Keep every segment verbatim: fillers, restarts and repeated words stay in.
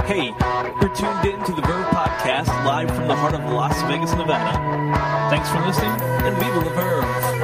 Hey, you're tuned in to the Verve Podcast, live from the heart of Las Vegas, Nevada. Thanks for listening, and viva la Verve!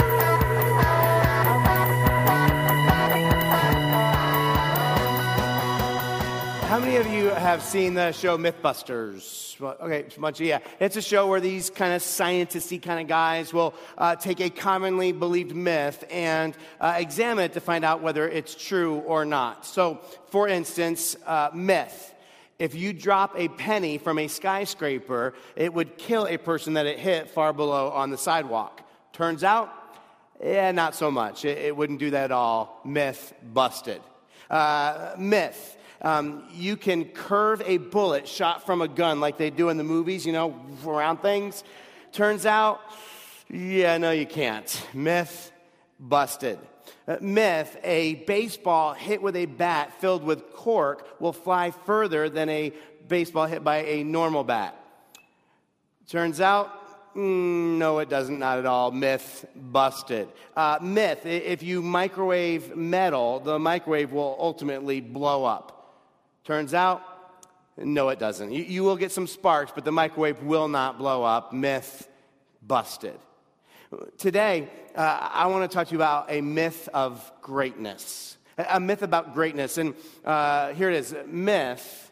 How many of you have seen the show Mythbusters? Well, okay, a bunch of, yeah. It's a show where these kind of scientisty kind of guys will uh, take a commonly believed myth and uh, examine it to find out whether it's true or not. So, for instance, uh, myth. If you drop a penny from a skyscraper, it would kill a person that it hit far below on the sidewalk. Turns out, yeah, not so much. It, it wouldn't do that at all. Myth busted. Uh, myth. Um, you can curve a bullet shot from a gun like they do in the movies, you know, around things. Turns out, yeah, no, you can't. Myth busted. Uh, myth, a baseball hit with a bat filled with cork will fly further than a baseball hit by a normal bat. Turns out, mm, no, it doesn't, not at all. Myth busted. Uh, myth, if you microwave metal, the microwave will ultimately blow up. Turns out, no, it doesn't. You, you will get some sparks, but the microwave will not blow up. Myth busted. Today, uh, I want to talk to you about a myth of greatness. A myth about greatness. And uh, here it is. Myth,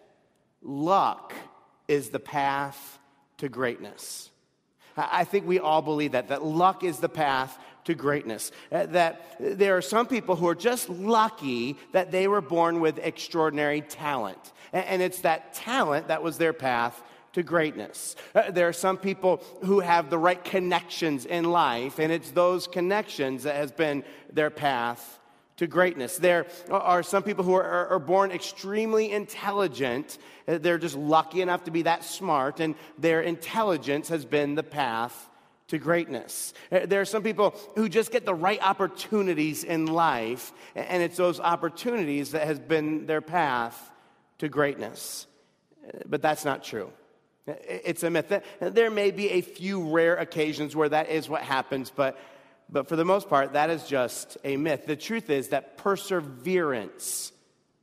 luck is the path to greatness. I think we all believe that, that luck is the path to greatness. Uh, that there are some people who are just lucky that they were born with extraordinary talent. And, and it's that talent that was their path to greatness. Uh, there are some people who have the right connections in life, and it's those connections that has been their path to greatness. There are some people who are, are born extremely intelligent. Uh, they're just lucky enough to be that smart, and their intelligence has been the path to greatness. Uh, there are some people who just get the right opportunities in life, and it's those opportunities that has been their path to greatness. Uh, but that's not true. It's a myth. There may be a few rare occasions where that is what happens, but, but for the most part, that is just a myth. The truth is that perseverance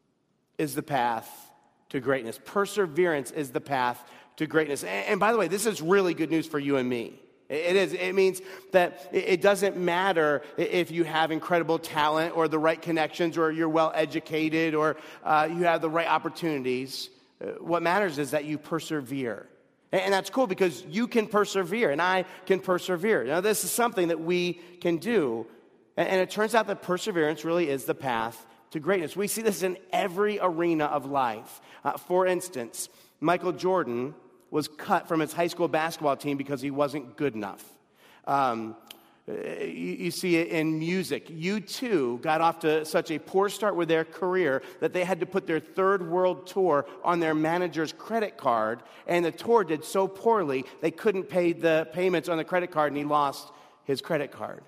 is the path to greatness. Perseverance is the path to greatness. And, and by the way, this is really good news for you and me. It is. It means that it doesn't matter if you have incredible talent or the right connections or you're well educated or uh, you have the right opportunities. What matters is that you persevere. And that's cool because you can persevere and I can persevere. Now, this is something that we can do. And it turns out that perseverance really is the path to greatness. We see this in every arena of life. Uh, for instance, Michael Jordan was cut from his high school basketball team because he wasn't good enough. Um, You, you see it in music. U two got off to such a poor start with their career that they had to put their third world tour on their manager's credit card, and the tour did so poorly they couldn't pay the payments on the credit card, and he lost his credit card.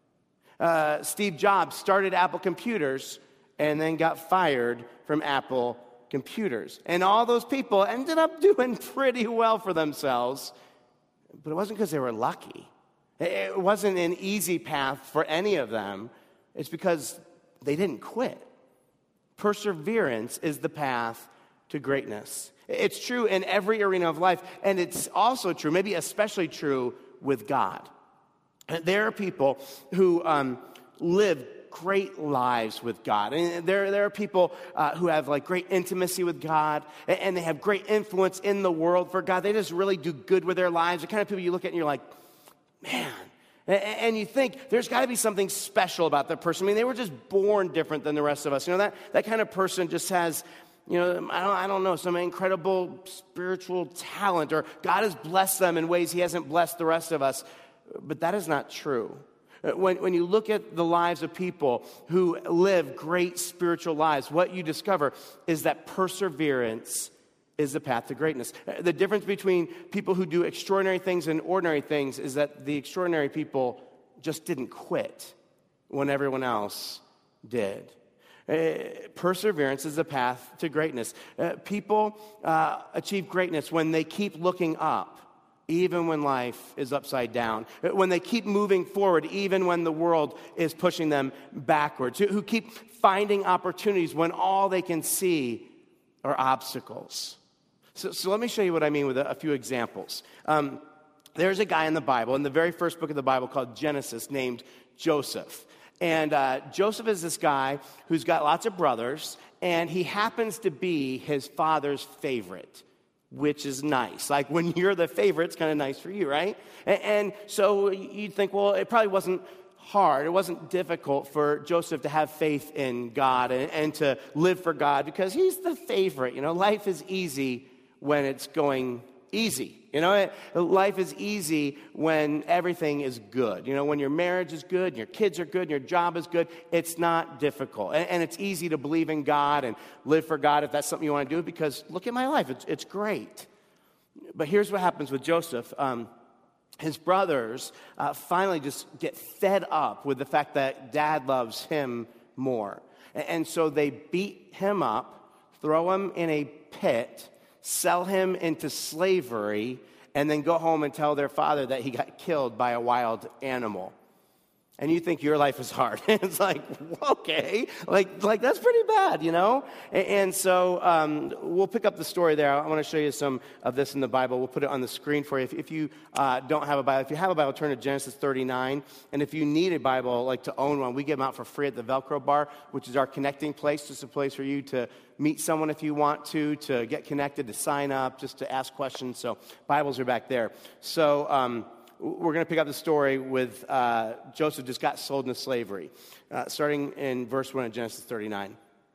Uh, Steve Jobs started Apple Computers and then got fired from Apple Computers. And all those people ended up doing pretty well for themselves, but it wasn't because they were lucky. It wasn't an easy path for any of them. It's because they didn't quit. Perseverance is the path to greatness. It's true in every arena of life, and it's also true, maybe especially true, with God. There are people who um, live great lives with God. And there, there are people uh, who have like great intimacy with God, and, and they have great influence in the world for God. They just really do good with their lives. The kind of people you look at and you're like, man, and you think there's got to be something special about that person. I mean, they were just born different than the rest of us. You know, that, that kind of person just has, you know, I don't, I don't know, some incredible spiritual talent, or God has blessed them in ways he hasn't blessed the rest of us. But that is not true. When, when you look at the lives of people who live great spiritual lives, what you discover is that perseverance is the path to greatness. The difference between people who do extraordinary things and ordinary things is that the extraordinary people just didn't quit when everyone else did. Uh, perseverance is the path to greatness. Uh, people uh, achieve greatness when they keep looking up, even when life is upside down. When they keep moving forward, even when the world is pushing them backwards. Who, who keep finding opportunities when all they can see are obstacles. So, so let me show you what I mean with a, a few examples. Um, there's a guy in the Bible, in the very first book of the Bible called Genesis, named Joseph. And uh, Joseph is this guy who's got lots of brothers, and he happens to be his father's favorite, which is nice. Like when you're the favorite, it's kind of nice for you, right? And, and so you'd think, well, it probably wasn't hard. It wasn't difficult for Joseph to have faith in God and, and to live for God because he's the favorite. You know, life is easy when it's going easy. You know, it, life is easy when everything is good. You know, when your marriage is good, and your kids are good, and your job is good, it's not difficult. And, and it's easy to believe in God and live for God if that's something you want to do because look at my life. It's, it's great. But here's what happens with Joseph. Um, his brothers uh, finally just get fed up with the fact that dad loves him more. And, and so they beat him up, throw him in a pit, sell him into slavery, and then go home and tell their father that he got killed by a wild animal. And you think your life is hard. It's like, okay, like, like that's pretty bad, you know? And, and so um, we'll pick up the story there. I want to show you some of this in the Bible. We'll put it on the screen for you. If, if you uh, don't have a Bible, if you have a Bible, turn to Genesis thirty-nine. And if you need a Bible, like to own one, we give them out for free at the Velcro Bar, which is our connecting place. Just a place for you to meet someone if you want to, to get connected, to sign up, just to ask questions. So Bibles are back there. So um, we're going to pick up the story with uh, Joseph just got sold into slavery, uh, starting in verse one of Genesis thirty-nine.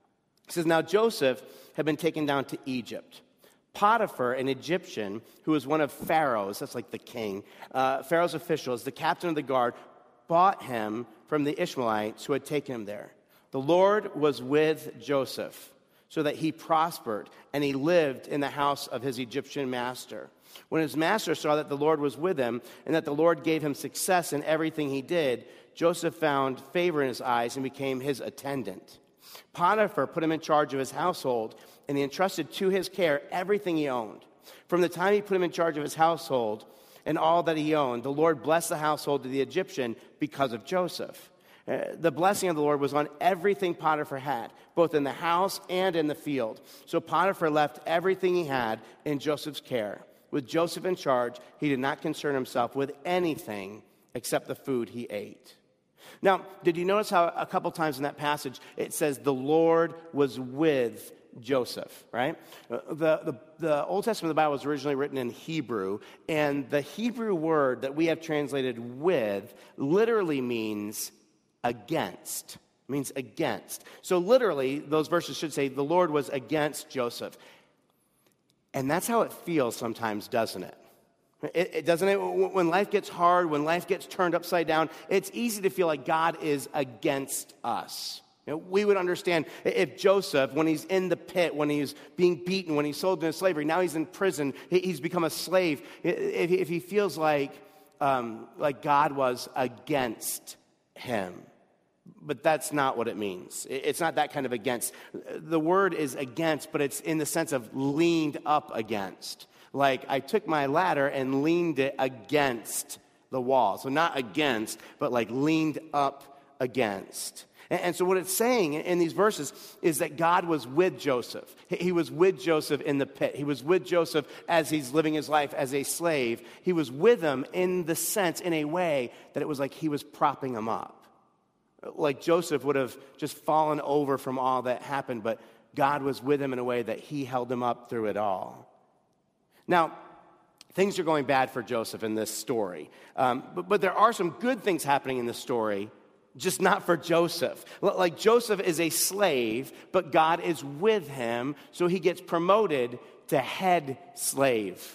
It says, "Now Joseph had been taken down to Egypt. Potiphar, an Egyptian, who was one of Pharaoh's, that's like the king, uh, Pharaoh's officials, the captain of the guard, bought him from the Ishmaelites who had taken him there. The Lord was with Joseph, so that he prospered, and he lived in the house of his Egyptian master. When his master saw that the Lord was with him, and that the Lord gave him success in everything he did, Joseph found favor in his eyes and became his attendant. Potiphar put him in charge of his household, and he entrusted to his care everything he owned. From the time he put him in charge of his household and all that he owned, the Lord blessed the household of the Egyptian because of Joseph. Uh, the blessing of the Lord was on everything Potiphar had, both in the house and in the field. So Potiphar left everything he had in Joseph's care. With Joseph in charge, he did not concern himself with anything except the food he ate." Now, did you notice how a couple times in that passage it says the Lord was with Joseph, right? The, the, the Old Testament of the Bible was originally written in Hebrew, and the Hebrew word that we have translated with literally means against. It means against. So literally, those verses should say the Lord was against Joseph. And that's how it feels sometimes, doesn't it? It, it doesn't it? When life gets hard, when life gets turned upside down, it's easy to feel like God is against us. You know, we would understand if Joseph, when he's in the pit, when he's being beaten, when he's sold into slavery, now he's in prison, he's become a slave. If, if he feels like, um, like God was against him. But that's not what it means. It's not that kind of against. The word is against, but it's in the sense of leaned up against. Like I took my ladder and leaned it against the wall. So not against, but like leaned up against. And so what it's saying in these verses is that God was with Joseph. He was with Joseph in the pit. He was with Joseph as he's living his life as a slave. He was with him in the sense, in a way, that it was like he was propping him up. Like Joseph would have just fallen over from all that happened, but God was with him in a way that he held him up through it all. Now, things are going bad for Joseph in this story, um, but, but there are some good things happening in this story, just not for Joseph. Like Joseph is a slave, but God is with him, so he gets promoted to head slave.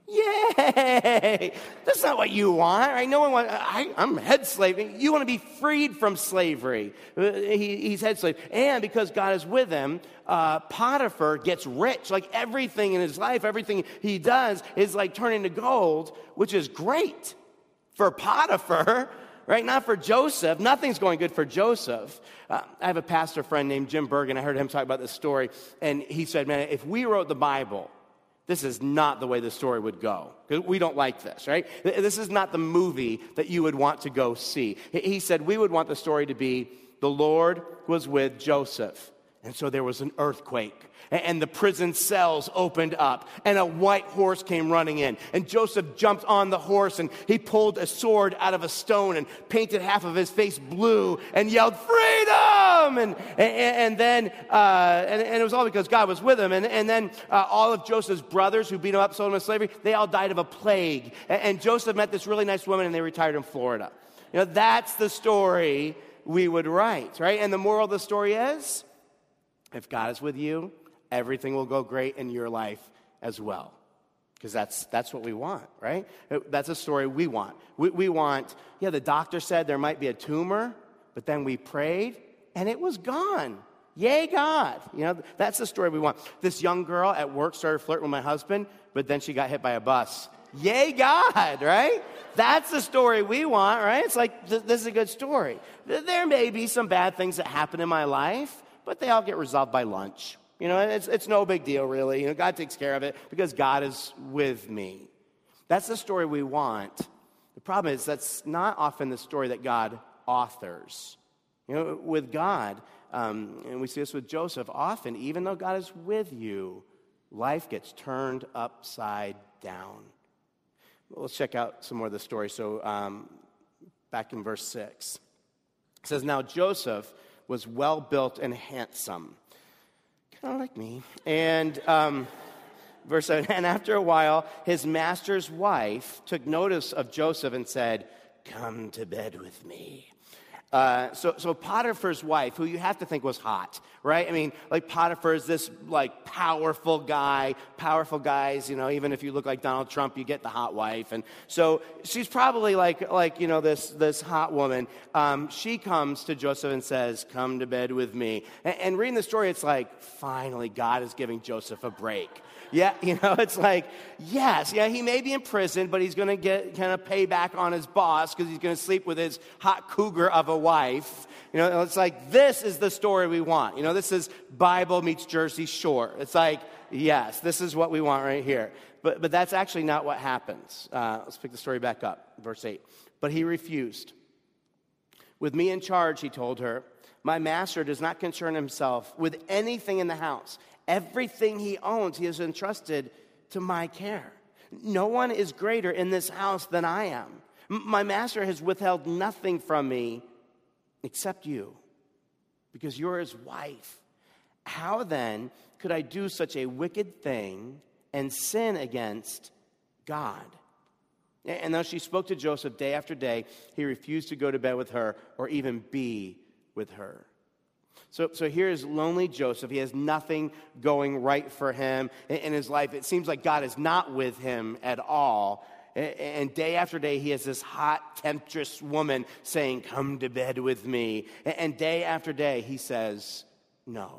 Yay! That's not what you want, right? No one wants, I, I'm head slave. You want to be freed from slavery. He, he's head slave. And because God is with him, uh, Potiphar gets rich. Like everything in his life, everything he does is like turning to gold, which is great for Potiphar, right? Not for Joseph. Nothing's going good for Joseph. Uh, I have a pastor friend named Jim Bergen. I heard him talk about this story, and he said, man, if we wrote the Bible, this is not the way the story would go. Because we don't like this, right? This is not the movie that you would want to go see. He said we would want the story to be the Lord was with Joseph, And so there was an earthquake, and the prison cells opened up, and a white horse came running in. And Joseph jumped on the horse, and he pulled a sword out of a stone and painted half of his face blue and yelled, "Freedom!" And, and, and then, uh, and, and it was all because God was with him. And, and then uh, all of Joseph's brothers who beat him up, sold him into slavery, they all died of a plague. And, and Joseph met this really nice woman, and they retired in Florida. You know, that's the story we would write, right? And the moral of the story is, if God is with you, everything will go great in your life as well. Because that's that's what we want, right? That's a story we want. We, we want, yeah, the doctor said there might be a tumor, but then we prayed, and it was gone. Yay, God. You know, that's the story we want. This young girl at work started flirting with my husband, but then she got hit by a bus. Yay, God, right? That's the story we want, right? It's like, th- this is a good story. There may be some bad things that happen in my life, but they all get resolved by lunch. You know, it's it's no big deal, really. You know, God takes care of it because God is with me. That's the story we want. The problem is that's not often the story that God authors. You know, with God, um, and we see this with Joseph, often, even though God is with you, life gets turned upside down. Well, let's check out some more of the story. So um, back in verse six, it says, "Now Joseph was well-built and handsome," kind of like me. And um, verse seven, "And after a while, his master's wife took notice of Joseph and said, 'Come to bed with me.'" Uh, so, so Potiphar's wife, who you have to think was hot, right? I mean, like Potiphar is this like powerful guy, powerful guys, you know, even if you look like Donald Trump, you get the hot wife. And so she's probably like, like you know, this, this hot woman. Um, she comes to Joseph and says, "Come to bed with me." And, and reading the story, it's like, finally, God is giving Joseph a break. Yeah, you know, it's like, yes, yeah, he may be in prison, but he's going to get kind of payback on his boss because he's going to sleep with his hot cougar of a wife. You know, it's like, this is the story we want. You know, this is Bible meets Jersey Shore. It's like, yes, this is what we want right here. But but that's actually not what happens. Uh, let's pick the story back up, verse eight. "But he refused. 'With me in charge,' he told her, 'my master does not concern himself with anything in the house. Everything he owns, he has entrusted to my care. No one is greater in this house than I am. My master has withheld nothing from me except you, because you're his wife. How then could I do such a wicked thing and sin against God?' And though she spoke to Joseph day after day, he refused to go to bed with her or even be with her." So, so here's lonely Joseph. He has nothing going right for him in, in his life. It seems like God is not with him at all. And, and day after day, he has this hot, temptress woman saying, "Come to bed with me." And, and day after day, he says, no.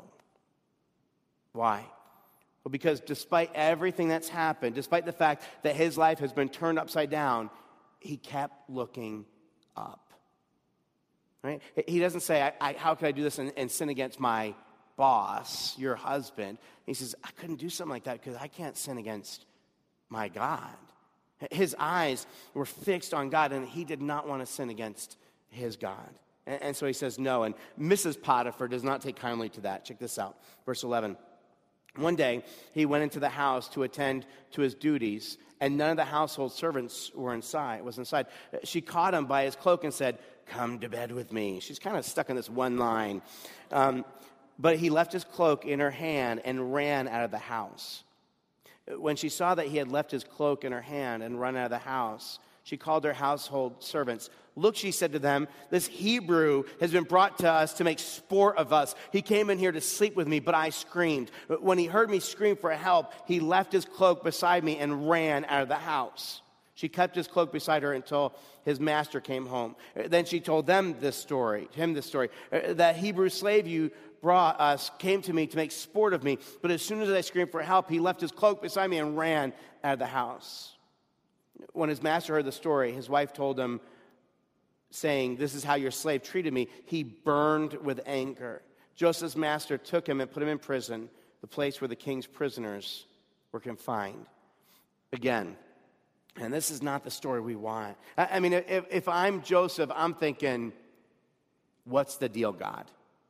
Why? Well, because despite everything that's happened, despite the fact that his life has been turned upside down, he kept looking up. Right? He doesn't say, I, I, how can I do this and, and sin against my boss, your husband? He says, I couldn't do something like that because I can't sin against my God. His eyes were fixed on God, and he did not want to sin against his God. And, and so he says no, and Missus Potiphar does not take kindly to that. Check this out, verse eleven. "One day, he went into the house to attend to his duties, and none of the household servants were inside, was inside. She caught him by his cloak and said, 'Come to bed with me.'" She's kind of stuck in this one line. Um, but he left his cloak in her hand and ran out of the house. When she saw that he had left his cloak in her hand and run out of the house, she called her household servants. "Look," she said to them, "this Hebrew has been brought to us to make sport of us. He came in here to sleep with me, but I screamed. When he heard me scream for help, he left his cloak beside me and ran out of the house." She kept his cloak beside her until his master came home. Then she told them this story, him this story. "That Hebrew slave you brought us came to me to make sport of me, but as soon as I screamed for help, he left his cloak beside me and ran out of the house." When his master heard the story, his wife told him, saying, "This is how your slave treated me." He burned with anger. Joseph's master took him and put him in prison, the place where the king's prisoners were confined. Again, and this is not the story we want. I, I mean, if, if I'm Joseph, I'm thinking, what's the deal, God?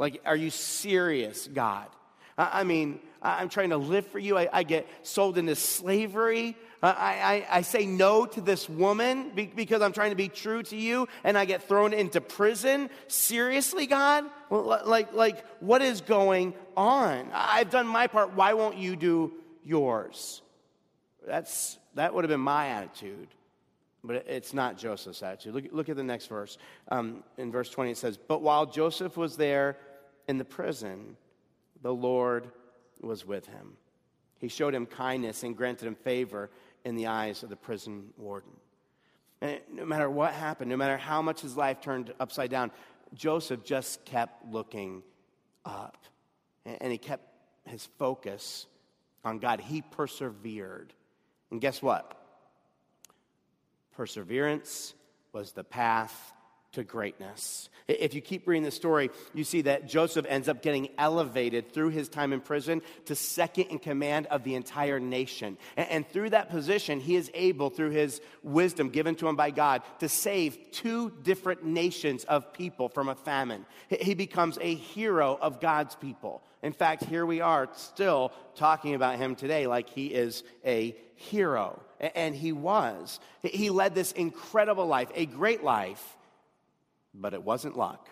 Like, are you serious, God? I, I mean, I, I'm trying to live for you. I, I get sold into slavery. I, I, I say no to this woman be, because I'm trying to be true to you, and I get thrown into prison. Seriously, God? Well, like, like, what is going on? I've done my part. Why won't you do yours? That's that would have been my attitude, but it's not Joseph's attitude. Look, look at the next verse. Um, in verse twenty, it says, "But while Joseph was there in the prison, the Lord was with him. He showed him kindness and granted him favor in the eyes of the prison warden." And no matter what happened, no matter how much his life turned upside down, Joseph just kept looking up. And he kept his focus on God. He persevered. And guess what? Perseverance was the path to greatness. If you keep reading the story, you see that Joseph ends up getting elevated through his time in prison to second in command of the entire nation. And, and through that position, he is able, through his wisdom given to him by God, to save two different nations of people from a famine. He becomes a hero of God's people. In fact, here we are still talking about him today like he is a hero. And he was. He led this incredible life, a great life. But it wasn't luck.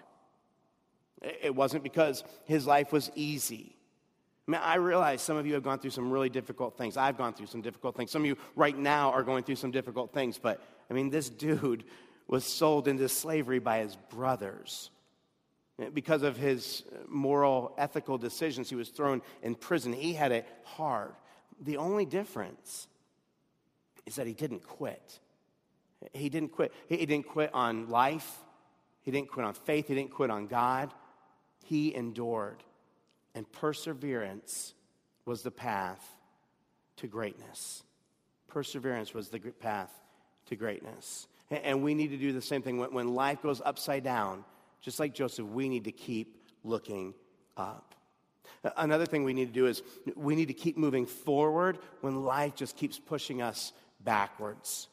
It wasn't because his life was easy. I mean, I realize some of you have gone through some really difficult things. I've gone through some difficult things. Some of you right now are going through some difficult things. But, I mean, this dude was sold into slavery by his brothers. Because of his moral, ethical decisions, he was thrown in prison. He had it hard. The only difference is that he didn't quit. He didn't quit. He didn't quit on life. He didn't quit on faith. He didn't quit on God. He endured. And perseverance was the path to greatness. Perseverance was the path to greatness. And we need to do the same thing. When life goes upside down, just like Joseph, we need to keep looking up. Another thing we need to do is we need to keep moving forward when life just keeps pushing us backwards.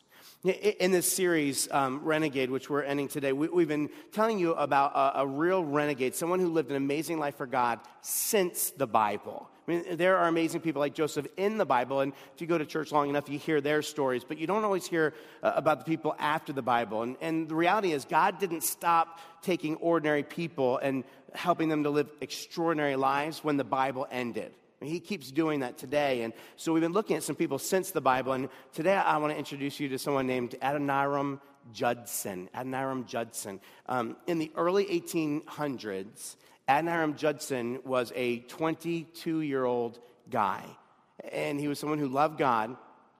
In this series, um, Renegade, which we're ending today, we, we've been telling you about a, a real renegade, someone who lived an amazing life for God since the Bible. I mean, there are amazing people like Joseph in the Bible, and if you go to church long enough, you hear their stories, but you don't always hear uh, about the people after the Bible. And, and the reality is, God didn't stop taking ordinary people and helping them to live extraordinary lives when the Bible ended. He keeps doing that today. And so we've been looking at some people since the Bible. And today I want to introduce you to someone named Adoniram Judson. Adoniram Judson. Um, in the early eighteen hundreds, Adoniram Judson was a twenty-two-year-old guy. And he was someone who loved God.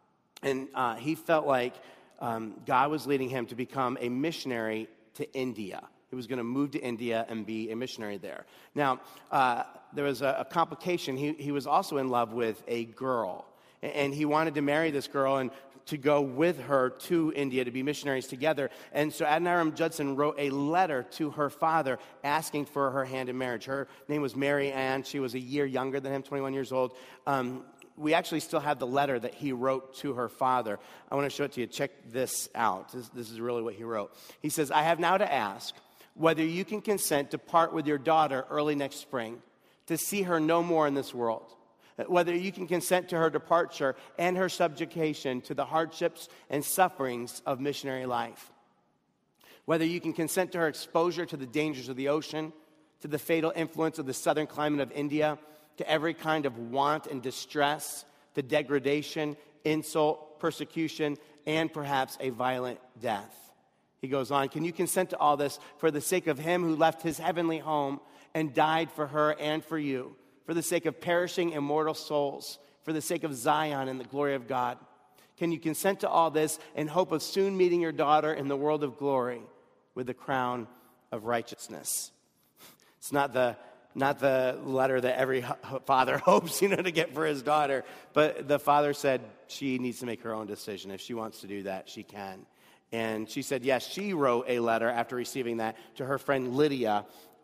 And uh, he felt like um, God was leading him to become a missionary to India. He was going to move to India and be a missionary there. Now, uh, there was a, a complication. He, he was also in love with a girl. And he wanted to marry this girl and to go with her to India to be missionaries together. And so Adoniram Judson wrote a letter to her father asking for her hand in marriage. Her name was Mary Ann. She was a year younger than him, twenty-one years old. Um, we actually still have the letter that he wrote to her father. I want to show it to you. Check this out. This, this is really what he wrote. He says, "I have now to ask whether you can consent to part with your daughter early next spring, to see her no more in this world. Whether you can consent to her departure and her subjugation to the hardships and sufferings of missionary life. Whether you can consent to her exposure to the dangers of the ocean, to the fatal influence of the southern climate of India, to every kind of want and distress, to degradation, insult, persecution, and perhaps a violent death." He goes on, "Can you consent to all this for the sake of him who left his heavenly home and died for her and for you, for the sake of perishing immortal souls, for the sake of Zion and the glory of God? Can you consent to all this in hope of soon meeting your daughter in the world of glory with the crown of righteousness?" It's not the not the letter that every father hopes, you know, to get for his daughter, but the father said she needs to make her own decision. If she wants to do that, she can. And she said, yes, she wrote a letter after receiving that to her friend Lydia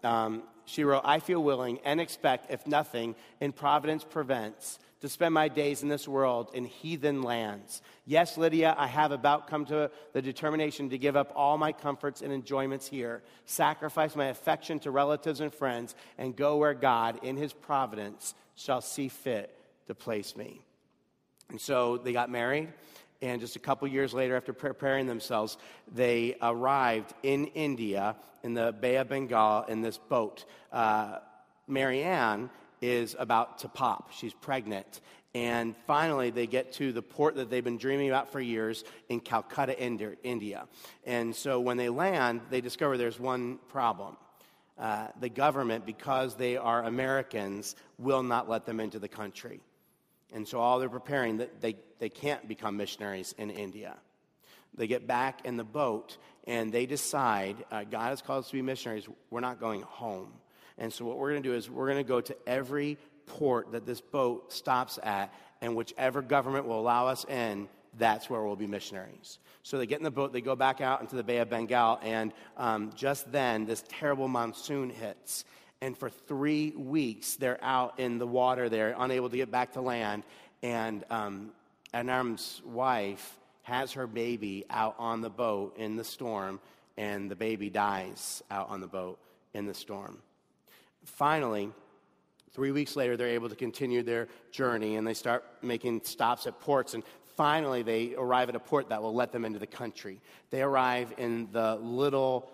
um, she wrote, I feel willing and expect, if nothing in providence prevents, to spend my days in this world in heathen lands. Yes, Lydia, I have about come to the determination to give up all my comforts and enjoyments here, sacrifice my affection to relatives and friends, and go where God, in his providence, shall see fit to place me. And so they got married, and just a couple years later, after preparing themselves, they arrived in India, in the Bay of Bengal, in this boat. Uh, Marianne is about to pop. She's pregnant. And finally, they get to the port that they've been dreaming about for years in Calcutta, India. And so when they land, they discover there's one problem. Uh, the government, because they are Americans, will not let them into the country. And so all they're preparing, that they, they can't become missionaries in India. They get back in the boat, and they decide, uh, God has called us to be missionaries. We're not going home. And so what we're going to do is we're going to go to every port that this boat stops at, and whichever government will allow us in, that's where we'll be missionaries. So they get in the boat, they go back out into the Bay of Bengal, and um, just then this terrible monsoon hits. And for three weeks, they're out in the water there, unable to get back to land. And um, Adoniram's wife has her baby out on the boat in the storm, and the baby dies out on the boat in the storm. Finally, three weeks later, they're able to continue their journey, and they start making stops at ports. And finally, they arrive at a port that will let them into the country. They arrive in the little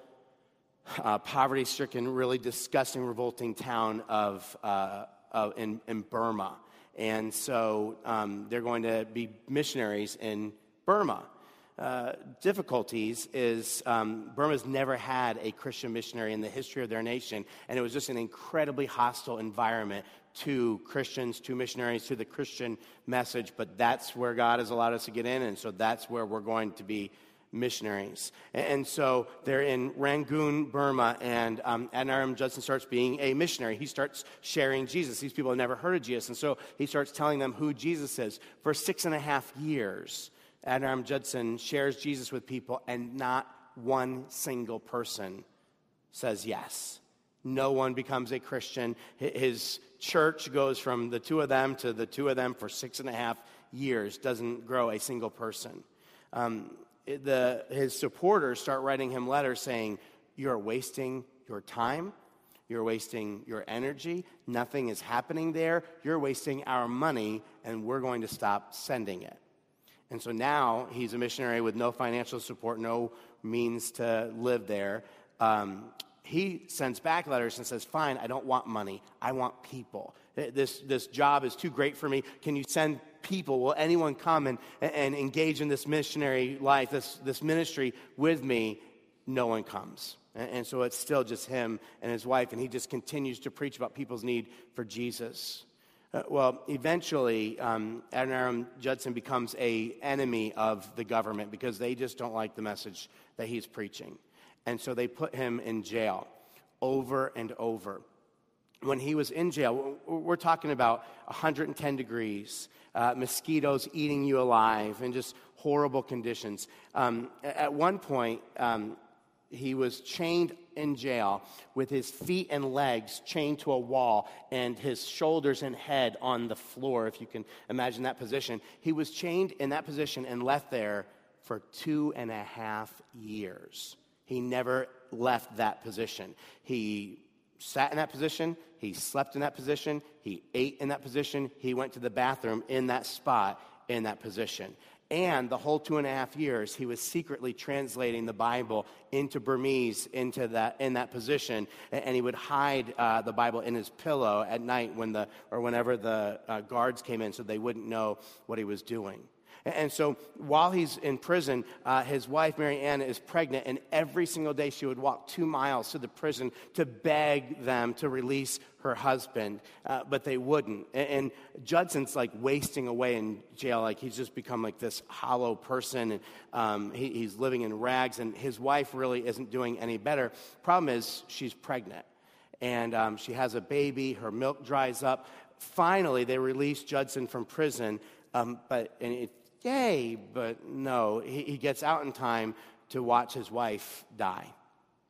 uh, poverty-stricken, really disgusting, revolting town of, uh, of in, in Burma. And so um, they're going to be missionaries in Burma. Uh, difficulties is um, Burma's never had a Christian missionary in the history of their nation, and it was just an incredibly hostile environment to Christians, to missionaries, to the Christian message. But that's where God has allowed us to get in, and so that's where we're going to be missionaries. And, and so they're in Rangoon, Burma, and um, Adoniram Judson starts being a missionary. He starts sharing Jesus. These people have never heard of Jesus, and so he starts telling them who Jesus is. For six and a half years, Adoniram Judson shares Jesus with people, and not one single person says yes. No one becomes a Christian. His church goes from the two of them to the two of them for six and a half years, doesn't grow a single person. Um, the, his supporters start writing him letters saying, you're wasting your time. You're wasting your energy. Nothing is happening there. You're wasting our money, and we're going to stop sending it. And so now he's a missionary with no financial support, no means to live there. Um, he sends back letters and says, fine, I don't want money. I want people. This, this job is too great for me. Can you send people? Will anyone come and, and engage in this missionary life, this, this ministry with me? No one comes. And, and so it's still just him and his wife, and he just continues to preach about people's need for Jesus. Uh, well, eventually, um, Adoniram Judson becomes an enemy of the government because they just don't like the message that he's preaching. And so they put him in jail over and over. When he was in jail, we're talking about one hundred ten degrees, uh, mosquitoes eating you alive, and just horrible conditions. Um, at one point, um, he was chained in jail with his feet and legs chained to a wall and his shoulders and head on the floor, if you can imagine that position. He was chained in that position and left there for two and a half years. He never left that position. He sat in that position. He slept in that position. He ate in that position. He went to the bathroom in that spot in that position. And the whole two and a half years, he was secretly translating the Bible into Burmese, into that in that position, and he would hide uh, the Bible in his pillow at night when the or whenever the uh, guards came in, so they wouldn't know what he was doing. And so while he's in prison, uh, his wife, Mary Ann, is pregnant, and every single day she would walk two miles to the prison to beg them to release her husband, uh, but they wouldn't. And, and Judson's like wasting away in jail, like he's just become like this hollow person, and um, he, he's living in rags, and his wife really isn't doing any better. Problem is, she's pregnant, and um, she has a baby, her milk dries up. Finally, they release Judson from prison, um, but and it, Yay, but no, he, he gets out in time to watch his wife die.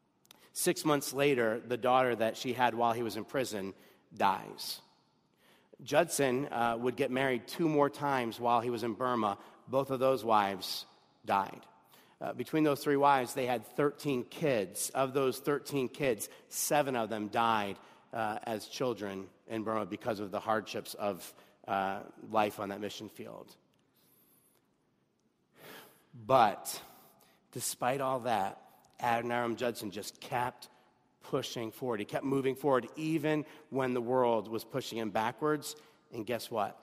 Six months later, the daughter that she had while he was in prison dies. Judson uh, would get married two more times while he was in Burma. Both of those wives died. Uh, between those three wives, they had thirteen kids. Of those thirteen kids, seven of them died uh, as children in Burma because of the hardships of uh, life on that mission field. But despite all that, Adoniram Judson just kept pushing forward. He kept moving forward even when the world was pushing him backwards. And guess what?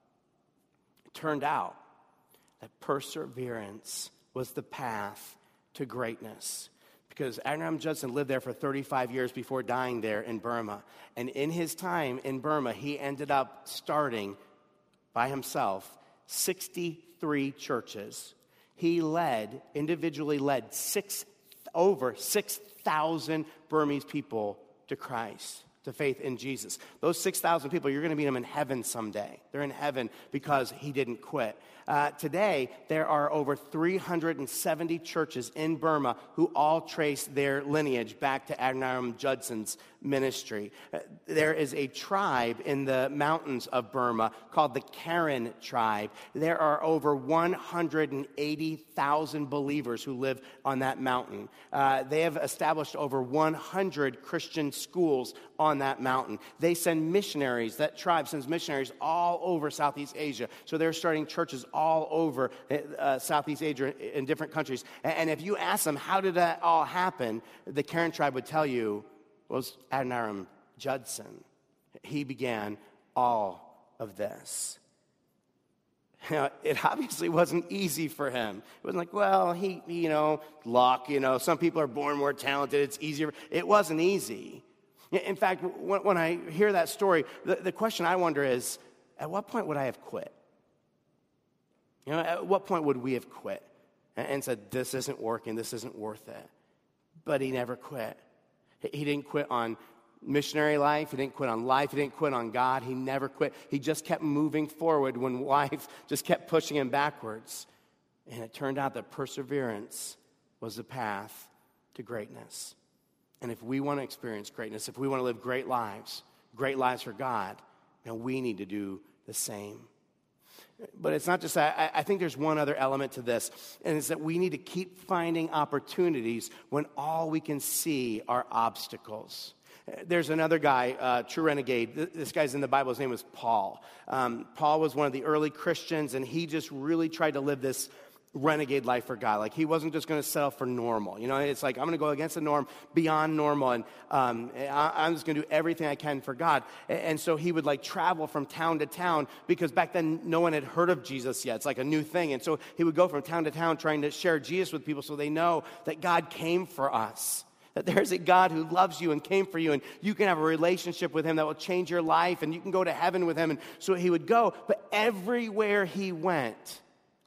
It turned out that perseverance was the path to greatness. Because Adoniram Judson lived there for thirty-five years before dying there in Burma. And in his time in Burma, he ended up starting by himself sixty-three churches. He led, individually led, six, over six thousand Burmese people to Christ, to faith in Jesus. Those six thousand people, you're going to meet them in heaven someday. They're in heaven because he didn't quit. Uh, today, there are over three hundred seventy churches in Burma who all trace their lineage back to Adoniram Judson's ministry. Uh, there is a tribe in the mountains of Burma called the Karen tribe. There are over one hundred eighty thousand believers who live on that mountain. Uh, they have established over one hundred Christian schools on that mountain. They send missionaries, that tribe sends missionaries all over Southeast Asia. So they're starting churches all over uh, Southeast Asia in different countries. And, and if you ask them, how did that all happen? The Karen tribe would tell you, well, it was Adoniram Judson. He began all of this. You know, it obviously wasn't easy for him. It wasn't like, well, he, you know, luck, you know, some people are born more talented, it's easier. It wasn't easy. In fact, when, when I hear that story, the, the question I wonder is, at what point would I have quit? You know, at what point would we have quit and, and said, this isn't working, this isn't worth it? But he never quit. He didn't quit on missionary life. He didn't quit on life. He didn't quit on God. He never quit. He just kept moving forward when life just kept pushing him backwards. And it turned out that perseverance was the path to greatness. And if we want to experience greatness, if we want to live great lives, great lives for God, then we need to do the same. But it's not just that. I, I think there's one other element to this, and it's that we need to keep finding opportunities when all we can see are obstacles. There's another guy, uh, true renegade. This guy's in the Bible. His name was Paul. Um, Paul was one of the early Christians, and he just really tried to live this renegade life for God. Like, he wasn't just going to settle for normal. You know, it's like, I'm going to go against the norm, beyond normal, and um, I, I'm just going to do everything I can for God. And, and so he would, like, travel from town to town, because back then no one had heard of Jesus yet. It's like a new thing. And so he would go from town to town trying to share Jesus with people so they know that God came for us. That there's a God who loves you and came for you, and you can have a relationship with him that will change your life, and you can go to heaven with him. And so he would go, but everywhere he went,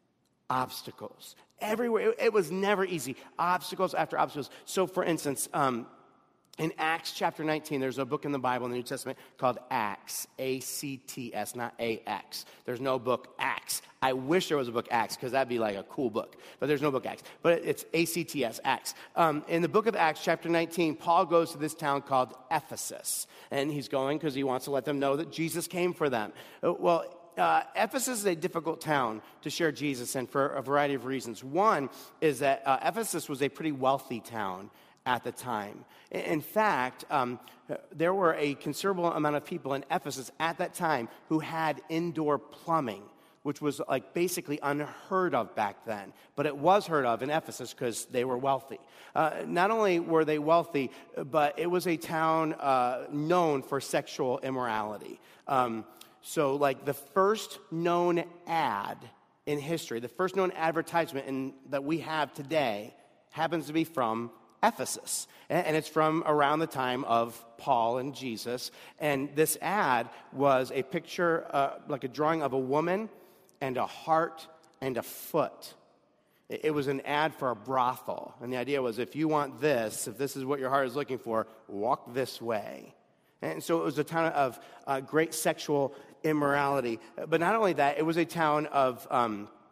obstacles. Everywhere. It was never easy. Obstacles after obstacles. So, for instance, um, in Acts chapter nineteen, there's a book in the Bible in the New Testament called Acts, A C T S, not A X. There's no book Acts. I wish there was a book Acts, because that'd be like a cool book. But there's no book Acts. But it's A C T S, Acts. Um, in the book of Acts, chapter nineteen, Paul goes to this town called Ephesus. And he's going because he wants to let them know that Jesus came for them. Well, Uh, Ephesus is a difficult town to share Jesus in for a variety of reasons. One is that uh, Ephesus was a pretty wealthy town at the time. In fact, um, there were a considerable amount of people in Ephesus at that time who had indoor plumbing, which was like basically unheard of back then. But it was heard of in Ephesus because they were wealthy. Uh, not only were they wealthy, but it was a town uh, known for sexual immorality. Um, So, like, the first known ad in history, the first known advertisement in, that we have today happens to be from Ephesus. And, and it's from around the time of Paul and Jesus. And this ad was a picture, uh, like a drawing of a woman and a heart and a foot. It, it was an ad for a brothel. And the idea was, if you want this, if this is what your heart is looking for, walk this way. And so it was a town of uh, great sexual immorality. But not only that, it was a town of um,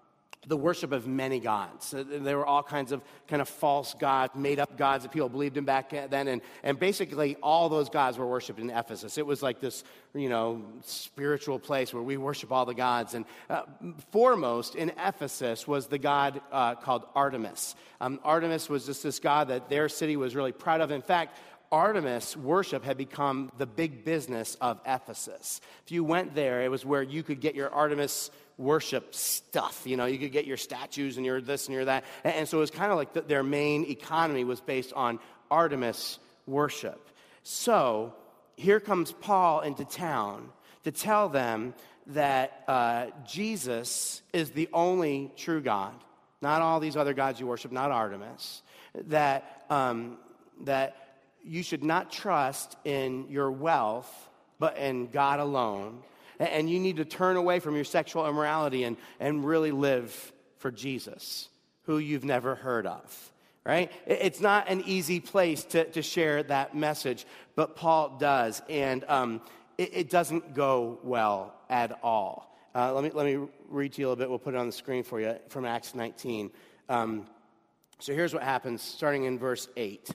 the worship of many gods. So there were all kinds of kind of false gods, made-up gods that people believed in back then, and, and basically all those gods were worshipped in Ephesus. It was like this, you know, spiritual place where we worship all the gods. And uh, foremost in Ephesus was the god uh, called Artemis. Um, Artemis was just this god that their city was really proud of. In fact, Artemis worship had become the big business of Ephesus. If you went there, it was where you could get your Artemis worship stuff. You know, you could get your statues and your this and your that. And, and so it was kind of like the, their main economy was based on Artemis worship. So here comes Paul into town to tell them that uh, Jesus is the only true God, not all these other gods you worship, not Artemis, that um, that you should not trust in your wealth, but in God alone. And you need to turn away from your sexual immorality and, and really live for Jesus, who you've never heard of, right? It's not an easy place to, to share that message, but Paul does, and um, it, it doesn't go well at all. Uh, let me let me read to you a little bit. We'll put it on the screen for you from Acts nineteen. Um, so here's what happens, starting in verse eight.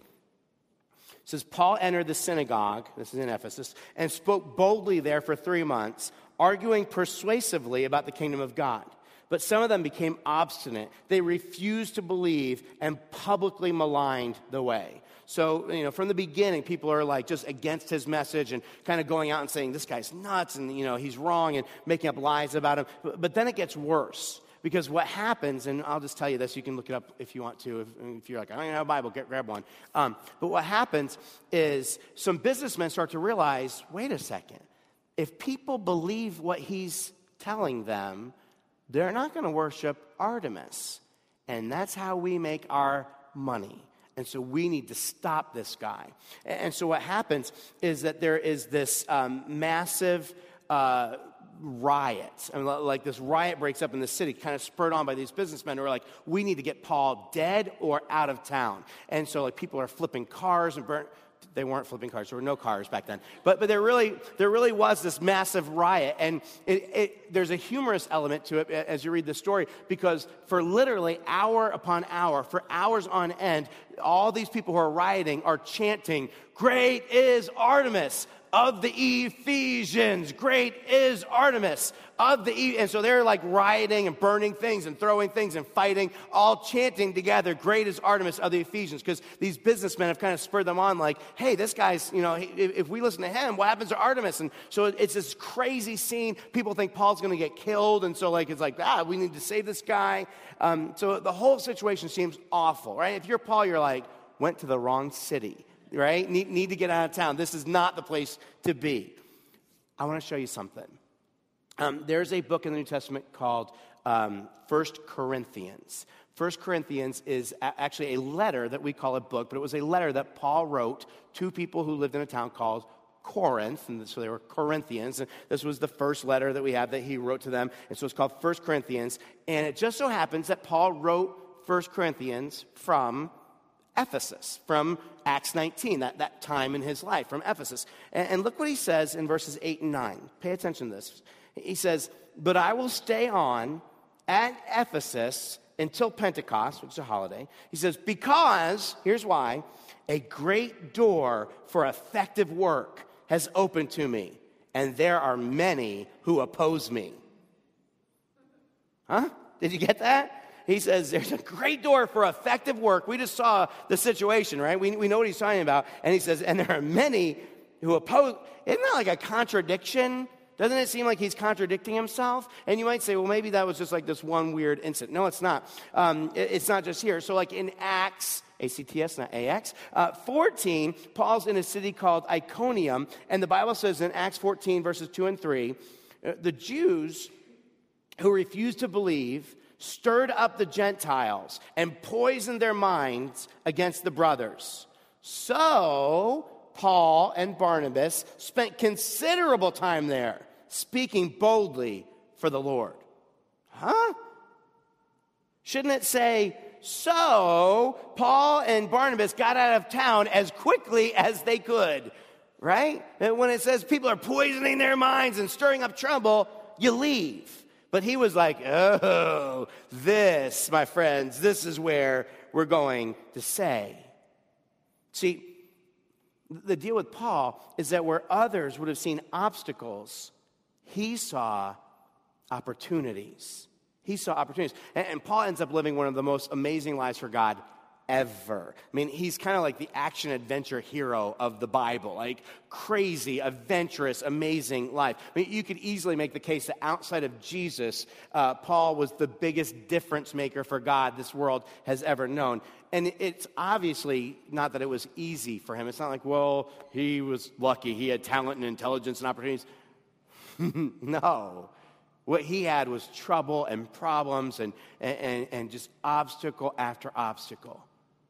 It says, Paul entered the synagogue, this is in Ephesus, and spoke boldly there for three months, arguing persuasively about the kingdom of God. But some of them became obstinate. They refused to believe and publicly maligned the way. So, you know, from the beginning, people are like just against his message and kind of going out and saying, this guy's nuts and, you know, he's wrong and making up lies about him. But, but then it gets worse. Because what happens, and I'll just tell you this, you can look it up if you want to. If, if you're like, I don't even have a Bible, get, grab one. Um, but what happens is some businessmen start to realize, wait a second, if people believe what he's telling them, they're not going to worship Artemis. And that's how we make our money. And so we need to stop this guy. And so what happens is that there is this um, massive Uh, riot. I mean, like this riot breaks up in the city, kind of spurred on by these businessmen who are like, we need to get Paul dead or out of town. And so like people are flipping cars and burn. They weren't flipping cars. There were no cars back then. But but there really there really was this massive riot. And it, it, there's a humorous element to it as you read the story, because for literally hour upon hour, for hours on end, all these people who are rioting are chanting, "Great is Artemis of the Ephesians. Great is Artemis of the E." And so they're like rioting and burning things and throwing things and fighting, all chanting together, "Great is Artemis of the Ephesians," because these businessmen have kind of spurred them on like, hey, this guy's, you know, if, if we listen to him, what happens to Artemis? And so it's this crazy scene. People think Paul's going to get killed. And so like, it's like, ah, we need to save this guy. Um, so the whole situation seems awful, right? If you're Paul, you're like, went to the wrong city. Right? Need, need to get out of town. This is not the place to be. I want to show you something. Um, there's a book in the New Testament called um, First Corinthians. First Corinthians is a- actually a letter that we call a book, but it was a letter that Paul wrote to people who lived in a town called Corinth, and so they were Corinthians, and this was the first letter that we have that he wrote to them, and so it's called First Corinthians, and it just so happens that Paul wrote First Corinthians from Ephesus, from Acts nineteen, that, that time in his life, from Ephesus. And, and look what he says in verses eight and nine. Pay attention to this. He says, "But I will stay on at Ephesus until Pentecost," which is a holiday. He says, "because," here's why, "a great door for effective work has opened to me, and there are many who oppose me." Huh? Did you get that? He says there's a great door for effective work. We just saw the situation, right? We, we know what he's talking about. And he says, and there are many who oppose. Isn't that like a contradiction? Doesn't it seem like he's contradicting himself? And you might say, well, maybe that was just like this one weird incident. No, it's not. Um, it, it's not just here. So like in Acts, A C T S, not A X, uh, fourteen, Paul's in a city called Iconium. And the Bible says in Acts fourteen, verses two and three, uh, the Jews who refused to believe stirred up the Gentiles and poisoned their minds against the brothers. So Paul and Barnabas spent considerable time there, speaking boldly for the Lord. Huh? Shouldn't it say, so Paul and Barnabas got out of town as quickly as they could, right? And when it says people are poisoning their minds and stirring up trouble, you leave. But he was like, oh, this, my friends, this is where we're going to say. See, the deal with Paul is that where others would have seen obstacles, he saw opportunities. He saw opportunities. And, and Paul ends up living one of the most amazing lives for God ever. I mean, he's kind of like the action-adventure hero of the Bible, like crazy, adventurous, amazing life. I mean, you could easily make the case that outside of Jesus, uh, Paul was the biggest difference maker for God this world has ever known. And it's obviously not that it was easy for him. It's not like, well, he was lucky. He had talent and intelligence and opportunities. No. What he had was trouble and problems and, and, and just obstacle after obstacle.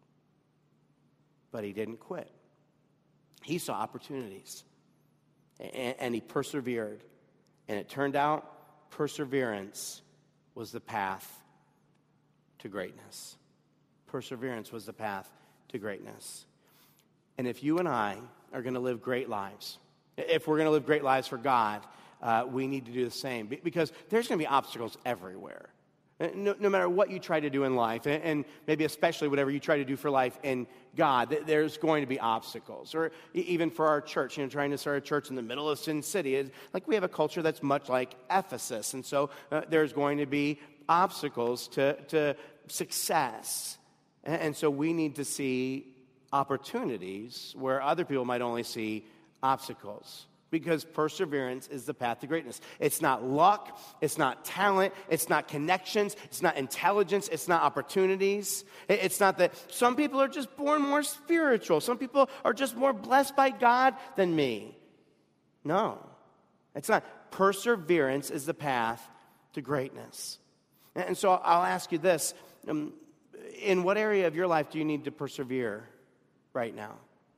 But he didn't quit. He saw opportunities. And, and he persevered. And it turned out perseverance was the path to greatness. Perseverance was the path to greatness. And if you and I are going to live great lives, if we're going to live great lives for God, uh, we need to do the same. Because there's going to be obstacles everywhere. No, no matter what you try to do in life, and, and maybe especially whatever you try to do for life in God, there's going to be obstacles. Or even for our church, you know, trying to start a church in the middle of Sin City. It's like we have a culture that's much like Ephesus. And so uh, there's going to be obstacles to, to success. And, and so we need to see opportunities where other people might only see obstacles. Because perseverance is the path to greatness. It's not luck, it's not talent, it's not connections, it's not intelligence, it's not opportunities. It's not that some people are just born more spiritual. Some people are just more blessed by God than me. No, it's not. Perseverance is the path to greatness. And so I'll ask you this. Um, in what area of your life do you need to persevere right now?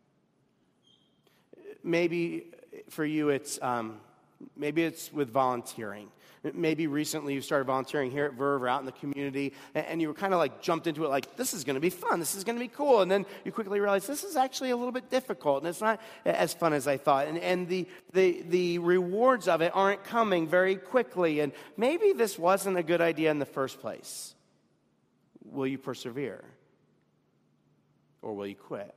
Maybe for you, it's um, maybe it's with volunteering. Maybe recently you started volunteering here at Verve or out in the community, and, and you were kind of like jumped into it like, this is going to be fun, this is going to be cool. And then you quickly realize this is actually a little bit difficult, and it's not as fun as I thought. And, and the, the, the rewards of it aren't coming very quickly, and maybe this wasn't a good idea in the first place. Will you persevere? Or will you quit?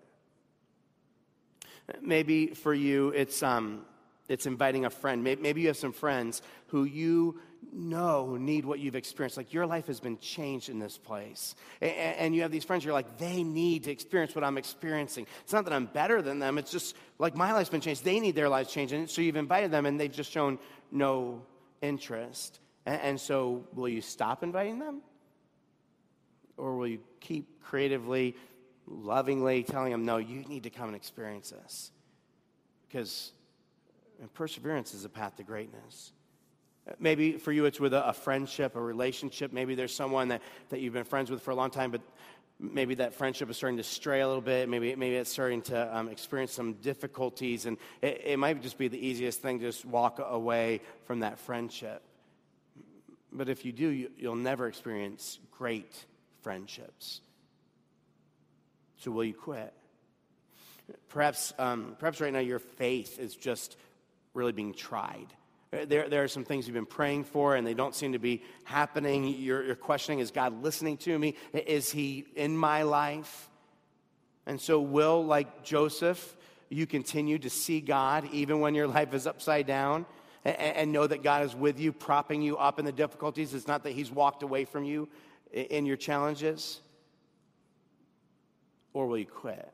Maybe for you, it's um, it's inviting a friend. Maybe, maybe you have some friends who you know need what you've experienced. Like your life has been changed in this place. And, and you have these friends, you're like, they need to experience what I'm experiencing. It's not that I'm better than them. It's just like my life's been changed. They need their lives changed. And so you've invited them, and they've just shown no interest. And, and so will you stop inviting them? Or will you keep creatively, lovingly telling them, no, you need to come and experience this? Because perseverance is a path to greatness. Maybe for you it's with a, a friendship, a relationship. Maybe there's someone that, that you've been friends with for a long time, but maybe that friendship is starting to stray a little bit. Maybe, maybe it's starting to um, experience some difficulties, and it, it might just be the easiest thing to just walk away from that friendship. But if you do, you, you'll never experience great friendships. So will you quit? Perhaps, um, perhaps right now your faith is just really being tried. There, there are some things you've been praying for, and they don't seem to be happening. You're, you're questioning, is God listening to me? Is he in my life? And so will, like Joseph, you continue to see God even when your life is upside down, and, and know that God is with you, propping you up in the difficulties? It's not that he's walked away from you in your challenges. Or will you quit?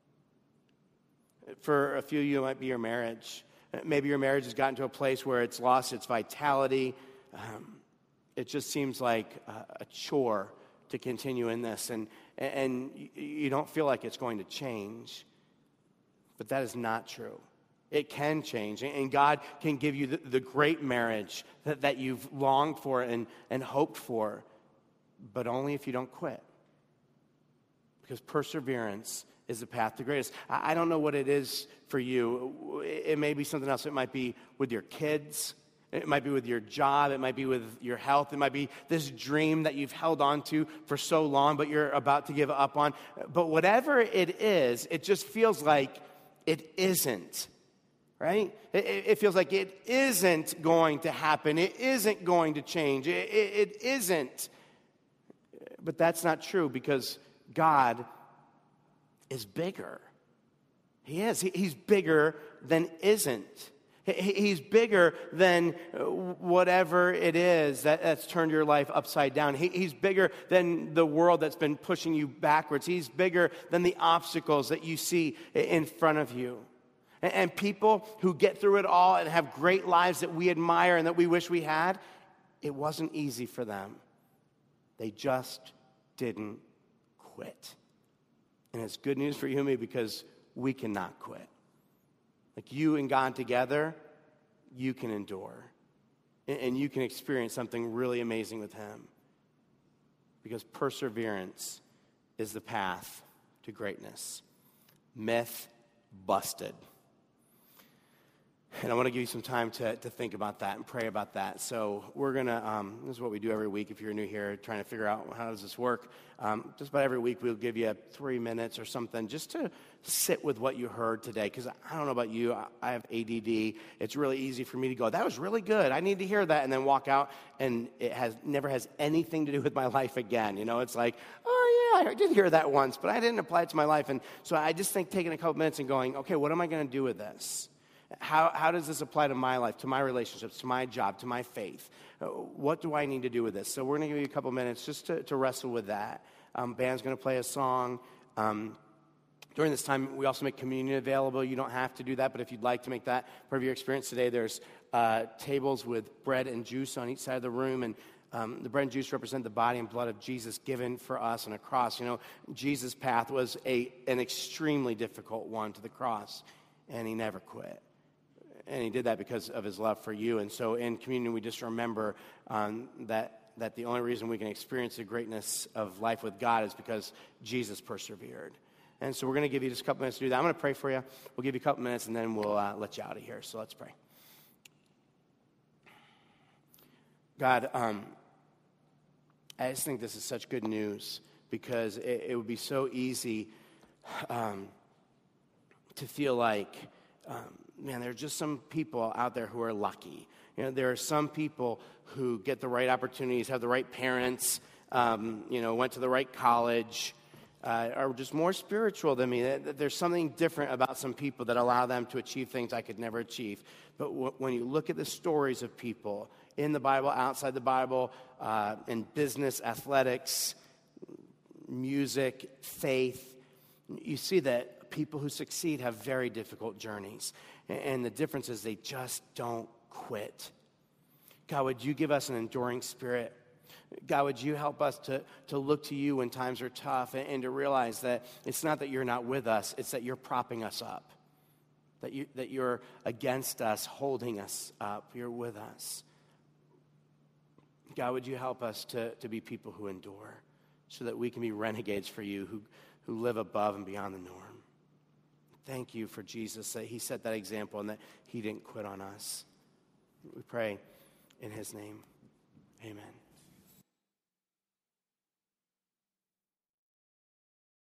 For a few of you, it might be your marriage. Maybe your marriage has gotten to a place where it's lost its vitality. Um, it just seems like a, a chore to continue in this, and, and you don't feel like it's going to change. But that is not true. It can change, and God can give you the, the great marriage that, that you've longed for and, and hoped for, but only if you don't quit. Because perseverance is the path to greatness. I don't know what it is for you. It may be something else. It might be with your kids. It might be with your job. It might be with your health. It might be this dream that you've held on to for so long, but you're about to give up on. But whatever it is, it just feels like it isn't right? It, it feels like it isn't going to happen. It isn't going to change. It, it, it isn't. But that's not true, because God is bigger. He is. He, he's bigger than isn't. He, he's bigger than whatever it is that, that's turned your life upside down. He, he's bigger than the world that's been pushing you backwards. He's bigger than the obstacles that you see in front of you. And, and people who get through it all and have great lives that we admire and that we wish we had, it wasn't easy for them. They just didn't quit. And it's good news for you and me, because we cannot quit. Like, you and God together, you can endure. And, and you can experience something really amazing with Him. Because perseverance is the path to greatness. Myth busted. And I want to give you some time to, to think about that and pray about that. So we're going to, um, this is what we do every week if you're new here, trying to figure out how does this work. Um, just about every week we'll give you three minutes or something just to sit with what you heard today. Because I don't know about you, I, I have A D D. It's really easy for me to go, that was really good, I need to hear that, and then walk out, and it has never has anything to do with my life again. You know, it's like, oh yeah, I did hear that once, but I didn't apply it to my life. And so I just think taking a couple minutes and going, okay, what am I going to do with this? How, how does this apply to my life, to my relationships, to my job, to my faith? Uh, what do I need to do with this? So we're going to give you a couple minutes just to, to wrestle with that. Um, band's going to play a song. Um, during this time, we also make communion available. You don't have to do that, but if you'd like to make that part of your experience today, there's uh, tables with bread and juice on each side of the room, and um, the bread and juice represent the body and blood of Jesus given for us on a cross. You know, Jesus' path was a an extremely difficult one to the cross, and he never quit. And he did that because of his love for you. And so in communion, we just remember um, that, that the only reason we can experience the greatness of life with God is because Jesus persevered. And so we're going to give you just a couple minutes to do that. I'm going to pray for you. We'll give you a couple minutes, and then we'll uh, let you out of here. So let's pray. God, um, I just think this is such good news, because it, it would be so easy um, to feel like... Um, Man, there are just some people out there who are lucky. You know, there are some people who get the right opportunities, have the right parents, um, you know, went to the right college, uh, are just more spiritual than me. There's something different about some people that allow them to achieve things I could never achieve. But w- when you look at the stories of people in the Bible, outside the Bible, uh, in business, athletics, music, faith, you see that people who succeed have very difficult journeys. And the difference is they just don't quit. God, would you give us an enduring spirit? God, would you help us to, to look to you when times are tough, and, and to realize that it's not that you're not with us, it's that you're propping us up, that, you, that you're against us, holding us up, you're with us. God, would you help us to, to be people who endure, so that we can be renegades for you, who, who live above and beyond the norm. Thank you for Jesus, that he set that example and that he didn't quit on us. We pray in his name.